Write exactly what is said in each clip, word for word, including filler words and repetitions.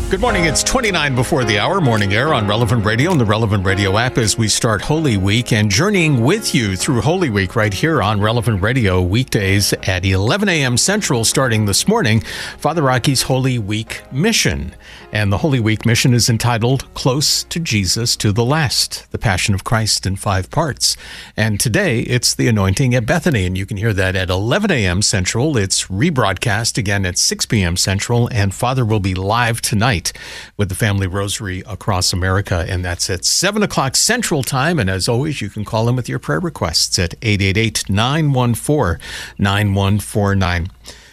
Good morning. It's twenty-nine before the hour, morning air on Relevant Radio and the Relevant Radio app as we start Holy Week and journeying with you through Holy Week right here on Relevant Radio weekdays at eleven a.m. Central starting this morning, Father Rocky's Holy Week Mission. And the Holy Week Mission is entitled Close to Jesus to the Last, the Passion of Christ in five parts. And today it's the anointing at Bethany, and you can hear that at eleven a.m. Central. It's rebroadcast again at six p.m. Central, and Father will be live tonight with the Family Rosary across America, and that's at seven o'clock Central Time. And as always, you can call in with your prayer requests at eight eight eight, nine one four, nine one four nine.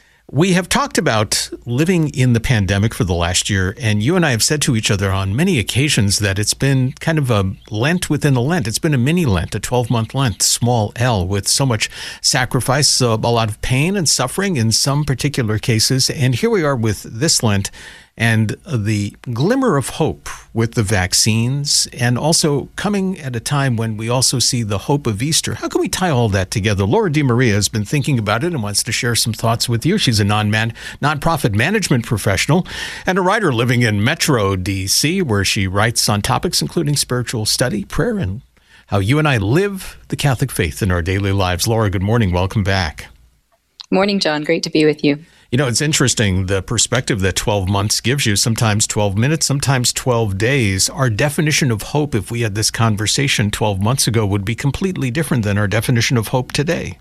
We have talked about living in the pandemic for the last year, and you and I have said to each other on many occasions that it's been kind of a Lent within a Lent. It's been a mini Lent, a twelve-month Lent, small L, with so much sacrifice, uh, a lot of pain and suffering in some particular cases. And here we are with this Lent and the glimmer of hope with the vaccines, and also coming at a time when we also see the hope of Easter. How can we tie all that together? Laura DiMaria has been thinking about it and wants to share some thoughts with you. She's a non-man, nonprofit management professional and a writer living in Metro, D C, where she writes on topics including spiritual study, prayer, and how you and I live the Catholic faith in our daily lives. Laura, good morning. Welcome back. Morning, John. Great to be with you. You know, it's interesting, the perspective that twelve months gives you, sometimes twelve minutes, sometimes twelve days. Our definition of hope, if we had this conversation twelve months ago, would be completely different than our definition of hope today.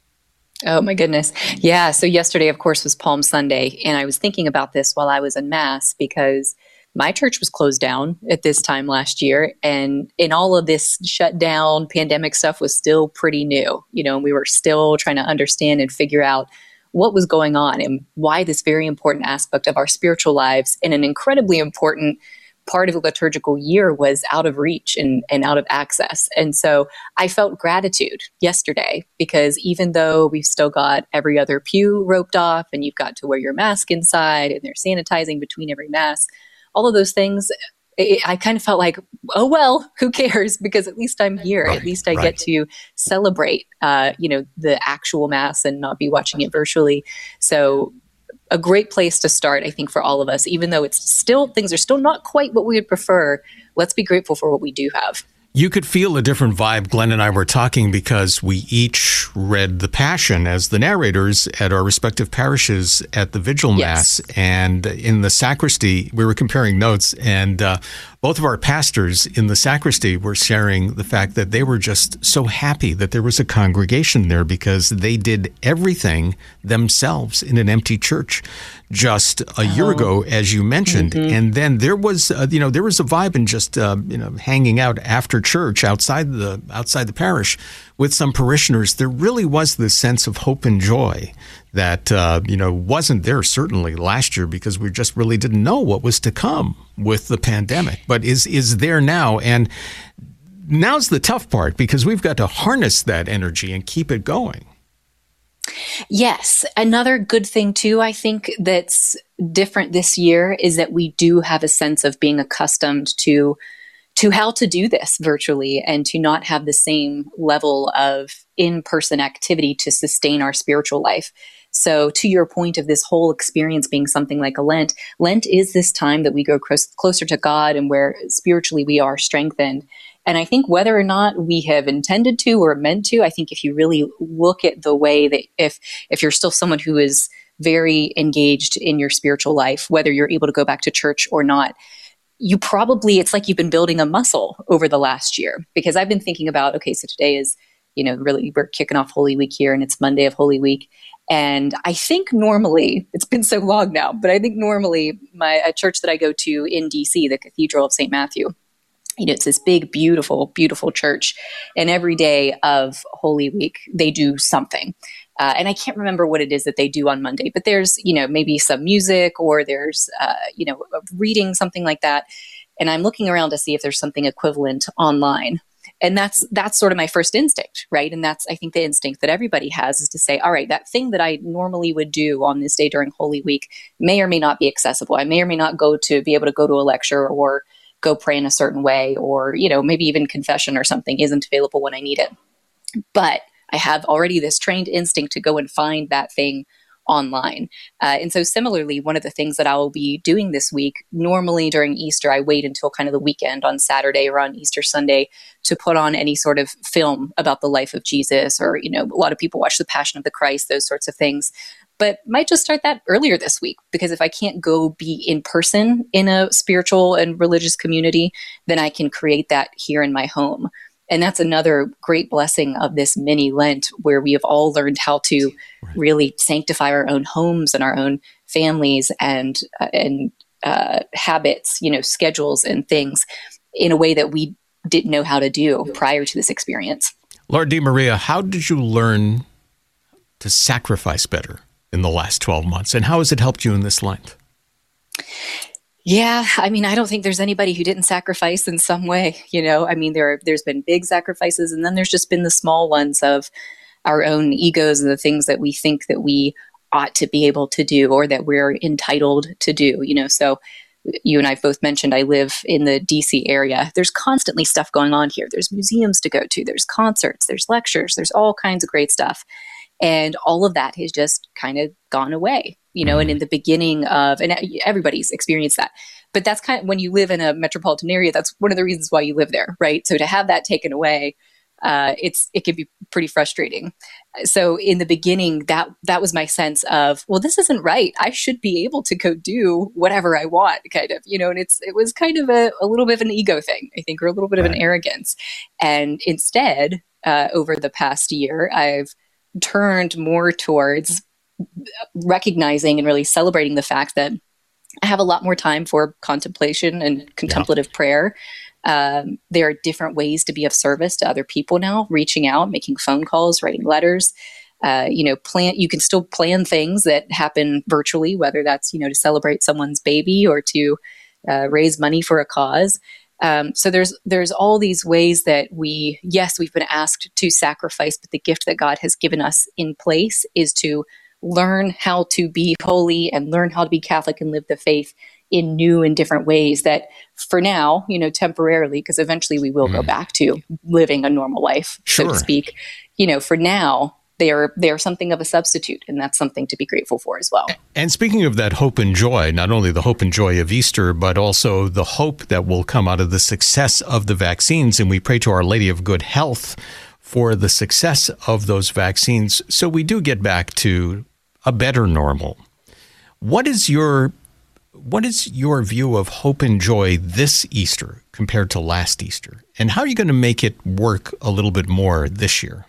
Oh, my goodness. Yeah. So yesterday, of course, was Palm Sunday. And I was thinking about this while I was in Mass because my church was closed down at this time last year. And in all of this shutdown, pandemic stuff was still pretty new. You know, we were still trying to understand and figure out what was going on and why this very important aspect of our spiritual lives and an incredibly important part of the liturgical year was out of reach and, and out of access. And so I felt gratitude yesterday because even though we've still got every other pew roped off and you've got to wear your mask inside and they're sanitizing between every mass, all of those things, it, I kind of felt like, oh, well, who cares? Because at least I'm here. Right, at least I right. get to celebrate, uh, you know, the actual Mass and not be watching it virtually. So a great place to start, I think, for all of us, even though it's still, things are still not quite what we would prefer. Let's be grateful for what we do have. You could feel a different vibe. Glenn and I were talking because we each read the Passion as the narrators at our respective parishes at the Vigil Mass. Yes. And in the sacristy, we were comparing notes, and uh, both of our pastors in the sacristy were sharing the fact that they were just so happy that there was a congregation there because they did everything themselves in an empty church just a oh. year ago, as you mentioned. Mm-hmm. And then there was, uh, you know, there was a vibe in just, uh, you know, hanging out after church outside the outside the parish with some parishioners. There really was this sense of hope and joy that, uh, you know, wasn't there certainly last year because we just really didn't know what was to come with the pandemic, but is is there now. And now's the tough part because we've got to harness that energy and keep it going. Yes. Another good thing, too, I think that's different this year is that we do have a sense of being accustomed to to how to do this virtually and to not have the same level of in-person activity to sustain our spiritual life. So to your point of this whole experience being something like a Lent, Lent is this time that we go close, closer to God and where spiritually we are strengthened. And I think whether or not we have intended to or meant to, I think if you really look at the way that if if you're still someone who is very engaged in your spiritual life, whether you're able to go back to church or not, you probably, it's like you've been building a muscle over the last year. Because I've been thinking about, okay, so today is, you know, really, we're kicking off Holy Week here and it's Monday of Holy Week. And I think normally, it's been so long now, but I think normally my a church that I go to in D C, the Cathedral of Saint Matthew, you know, it's this big, beautiful, beautiful church. And every day of Holy Week, they do something. Uh, and I can't remember what it is that they do on Monday, but there's, you know, maybe some music or there's, uh, you know, reading, something like that. And I'm looking around to see if there's something equivalent online. And that's that's sort of my first instinct, right? And that's, I think, the instinct that everybody has is to say, all right, that thing that I normally would do on this day during Holy Week may or may not be accessible. I may or may not go to be able to go to a lecture or go pray in a certain way, or, you know, maybe even confession or something isn't available when I need it. But I have already this trained instinct to go and find that thing online. Uh, and so similarly, one of the things that I will be doing this week, normally during Easter, I wait until kind of the weekend on Saturday or on Easter Sunday to put on any sort of film about the life of Jesus, or, you know, a lot of people watch The Passion of the Christ, those sorts of things. But might just start that earlier this week, because if I can't go be in person in a spiritual and religious community, then I can create that here in my home. And that's another great blessing of this mini Lent, where we have all learned how to right. really sanctify our own homes and our own families and uh, and uh, habits, you know, schedules and things in a way that we didn't know how to do prior to this experience. Laura DeMaria, how did you learn to sacrifice better in the last twelve months? And how has it helped you in this Lent? Yeah, I mean, I don't think there's anybody who didn't sacrifice in some way. You know, I mean, there there's been big sacrifices, and then there's just been the small ones of our own egos and the things that we think that we ought to be able to do or that we're entitled to do. You know, so you and I both mentioned I live in the D C area. There's constantly stuff going on here. There's museums to go to. There's concerts. There's lectures. There's all kinds of great stuff. And all of that has just kind of gone away, you know, and in the beginning of, and everybody's experienced that, but that's kind of when you live in a metropolitan area, that's one of the reasons why you live there, right? So to have that taken away, uh, it's, it can be pretty frustrating. So in the beginning, that, that was my sense of, well, this isn't right. I should be able to go do whatever I want, kind of, you know, and it's, it was kind of a, a little bit of an ego thing, I think, or a little bit of an arrogance. And instead, uh, over the past year, I've turned more towards recognizing and really celebrating the fact that I have a lot more time for contemplation and contemplative yeah. prayer. Um, there are different ways to be of service to other people now, reaching out, making phone calls, writing letters. Uh, you know, plan. You can still plan things that happen virtually, whether that's, you know, to celebrate someone's baby or to uh, raise money for a cause. Um, so there's there's all these ways that we, yes, we've been asked to sacrifice, but the gift that God has given us in place is to learn how to be holy and learn how to be Catholic and live the faith in new and different ways that for now, you know, temporarily, because eventually we will mm. go back to living a normal life, sure. so to speak. You know, for now, they are they are something of a substitute, and that's something to be grateful for as well. And speaking of that hope and joy, not only the hope and joy of Easter, but also the hope that will come out of the success of the vaccines, and we pray to Our Lady of Good Health for the success of those vaccines, so we do get back to a better normal. What is your what is your view of hope and joy this Easter compared to last Easter, and how are you going to make it work a little bit more this year?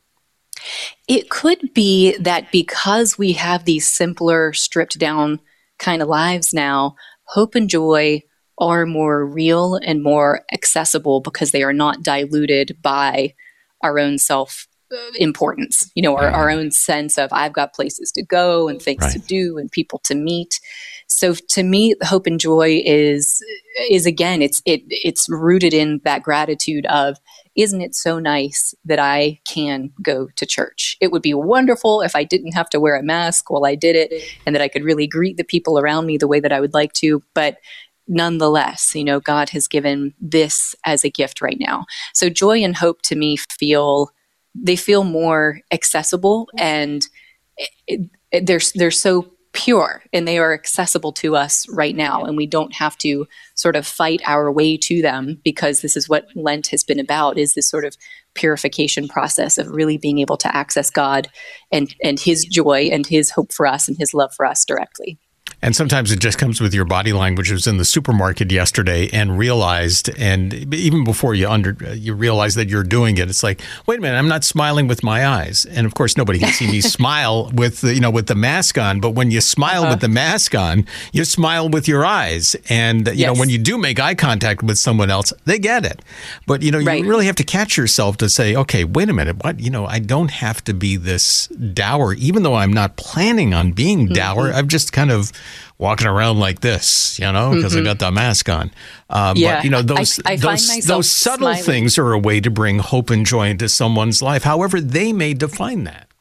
It could be that because we have these simpler, stripped down kind of lives now, hope and joy are more real and more accessible because they are not diluted by our own self importance, you know, our, our own sense of I've got places to go and things right. to do and people to meet. So to me, hope and joy is, is again, it's, it, it's rooted in that gratitude of, isn't it so nice that I can go to church? It would be wonderful if I didn't have to wear a mask while I did it and that I could really greet the people around me the way that I would like to. But nonetheless, you know, God has given this as a gift right now. So joy and hope to me feel, they feel more accessible, and it, it, they're, they're so pure and they are accessible to us right now. And we don't have to sort of fight our way to them, because this is what Lent has been about, is this sort of purification process of really being able to access God and, and his joy and his hope for us and his love for us directly. And sometimes it just comes with your body language. I was in the supermarket yesterday and realized, and even before you under you realize that you're doing it, it's like, wait a minute, I'm not smiling with my eyes. And of course, nobody can see me smile with the, you know, with the mask on. But when you smile uh-huh. with the mask on, you smile with your eyes. And you yes. know, when you do make eye contact with someone else, they get it. But you know, right. you really have to catch yourself to say, okay, wait a minute, what? You know, I don't have to be this dour, even though I'm not planning on being mm-hmm. dour. I've just kind of walking around like this, you know, because mm-hmm. I got the mask on. Uh, yeah. But, you know, those I, I those, those subtle smiling. things are a way to bring hope and joy into someone's life, however they may define that.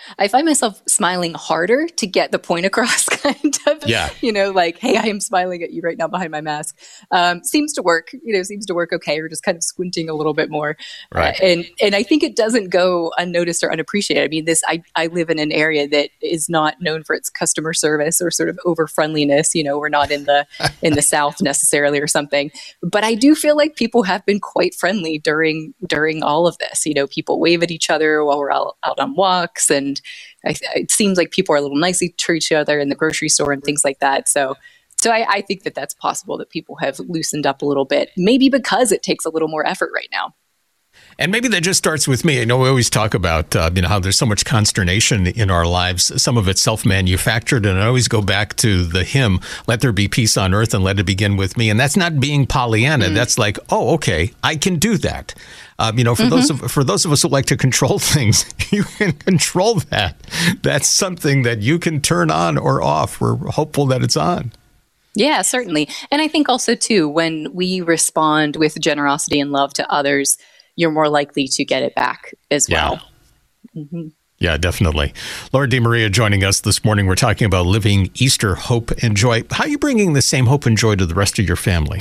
I find myself smiling harder to get the point across, kind of. Yeah. You know, like, hey, I am smiling at you right now behind my mask. Um, seems to work, you know, seems to work okay. Or just kind of squinting a little bit more. Right. Uh, and and I think it doesn't go unnoticed or unappreciated. I mean, this, I, I live in an area that is not known for its customer service or sort of over friendliness. You know, we're not in the in the South necessarily or something. But I do feel like people have been quite friendly during during all of this. You know, people wave at each other while we're out, out on walks, and I, it seems like people are a little nicer to each other in the grocery store and things like that. So, so I, I think that that's possible that people have loosened up a little bit, maybe because it takes a little more effort right now. And maybe that just starts with me. I know we always talk about, uh, you know, how there's so much consternation in our lives. Some of it's self-manufactured. And I always go back to the hymn, let there be peace on earth and let it begin with me. And that's not being Pollyanna. Mm. That's like, oh, okay, I can do that. Um, you know, for mm-hmm. those of, for those of us who like to control things, you can control that. That's something that you can turn on or off. We're hopeful that it's on. Yeah, certainly. And I think also, too, when we respond with generosity and love to others, you're more likely to get it back as well. Yeah. Mm-hmm. Yeah, definitely. Laura DeMaria joining us this morning. We're talking about living Easter hope and joy. How are you bringing the same hope and joy to the rest of your family?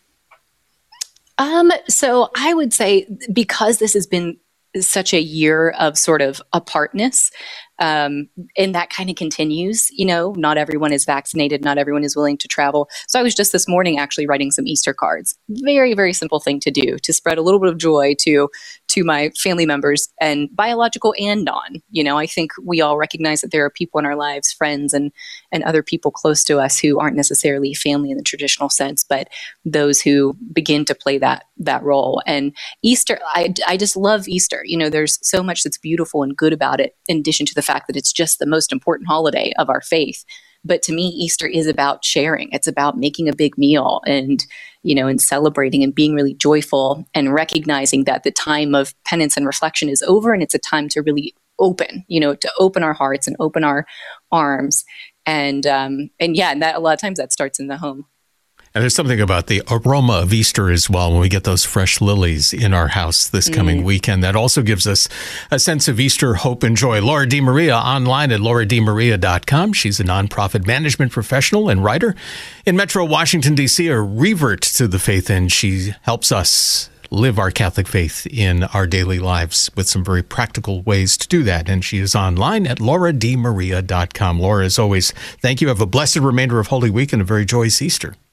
Um, so I would say because this has been such a year of sort of apartness, um, and that kind of continues, you know, not everyone is vaccinated, not everyone is willing to travel. So I was just this morning actually writing some Easter cards. Very, very simple thing to do to spread a little bit of joy to to my family members, and biological and non. You know, I think we all recognize that there are people in our lives, friends and and other people close to us who aren't necessarily family in the traditional sense, but those who begin to play that that role. And Easter, I, I just love Easter. You know, there's so much that's beautiful and good about it, in addition to the fact that it's just the most important holiday of our faith. But to me, Easter is about sharing. It's about making a big meal and, you know, and celebrating and being really joyful and recognizing that the time of penance and reflection is over, and it's a time to really open, you know, to open our hearts and open our arms. And, um, and yeah, and that a lot of times that starts in the home. And there's something about the aroma of Easter as well when we get those fresh lilies in our house this coming mm. weekend. That also gives us a sense of Easter hope and joy. Laura DeMaria online at laura d maria dot com. She's a nonprofit management professional and writer in Metro Washington, D C, a revert to the faith, and she helps us live our Catholic faith in our daily lives with some very practical ways to do that. And she is online at laura d maria dot com. Laura, as always, thank you. Have a blessed remainder of Holy Week and a very joyous Easter.